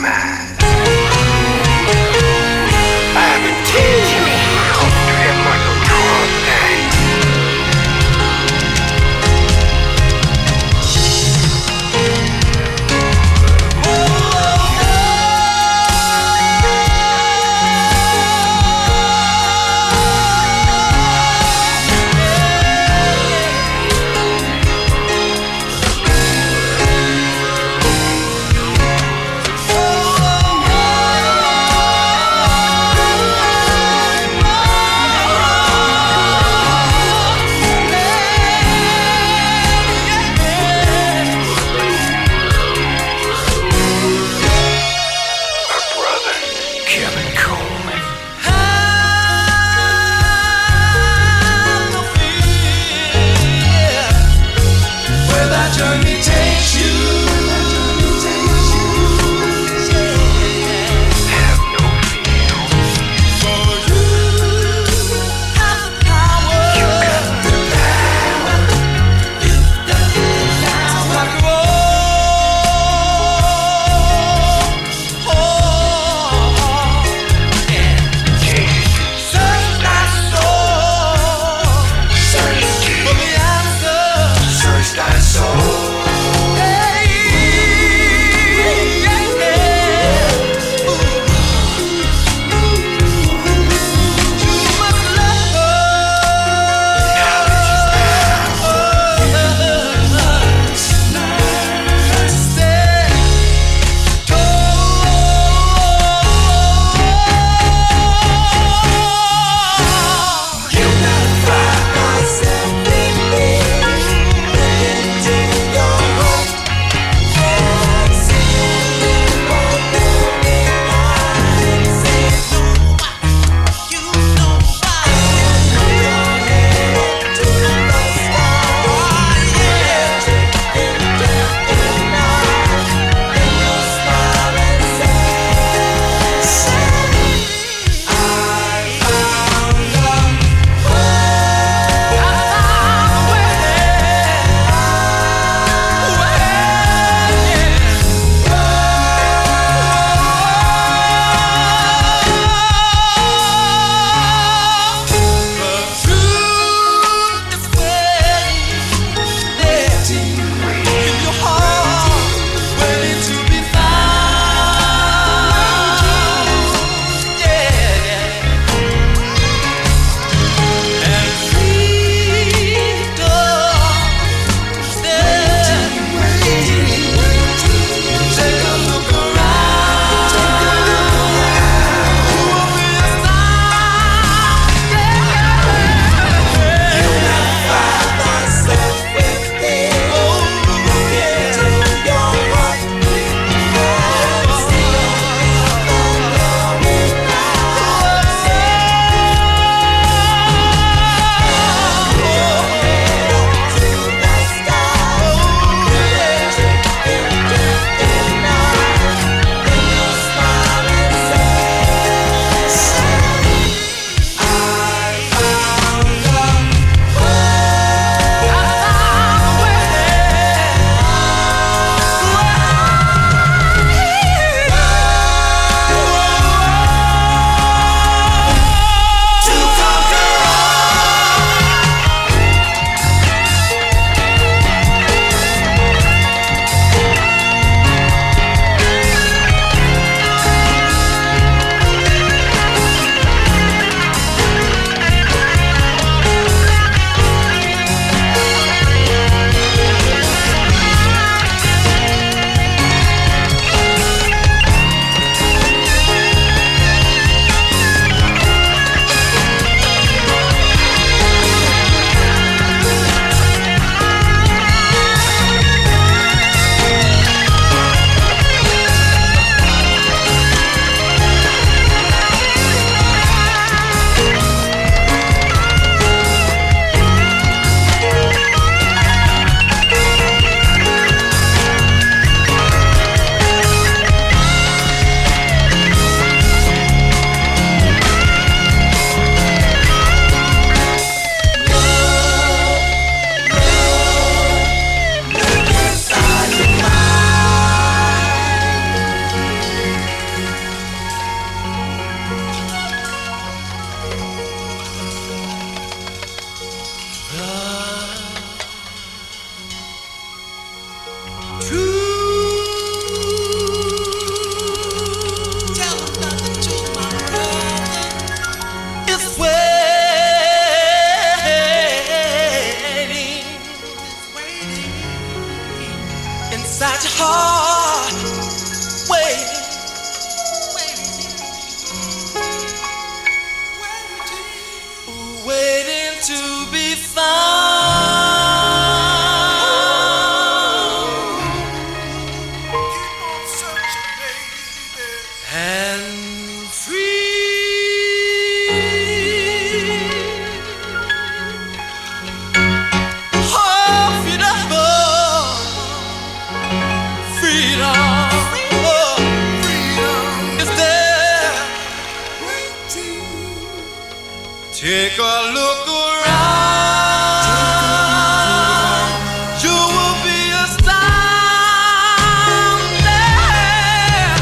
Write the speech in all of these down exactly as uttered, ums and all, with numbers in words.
Oh, Take a look around. You will be astounded.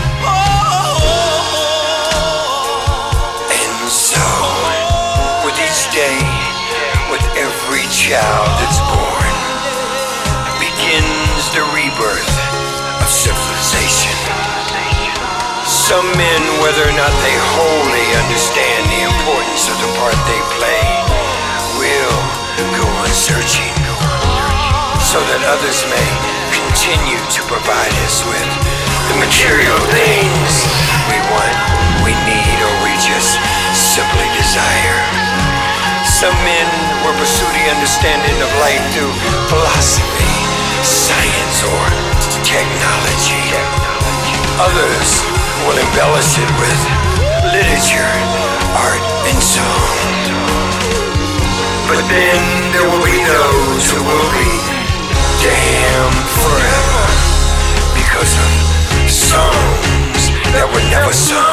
Oh. And so, with each day, with every child that's born, begins the rebirth of civilization. Some men, whether or not they wholly understand the importance of the part they play, will go on searching, so that others may continue to provide us with the material things we want, we need, or we just simply desire. Some men will pursue the understanding of life through philosophy, science, or technology. Others will embellish it with literature, art, and song. But then there will be those who will be damned forever because of songs that were never sung.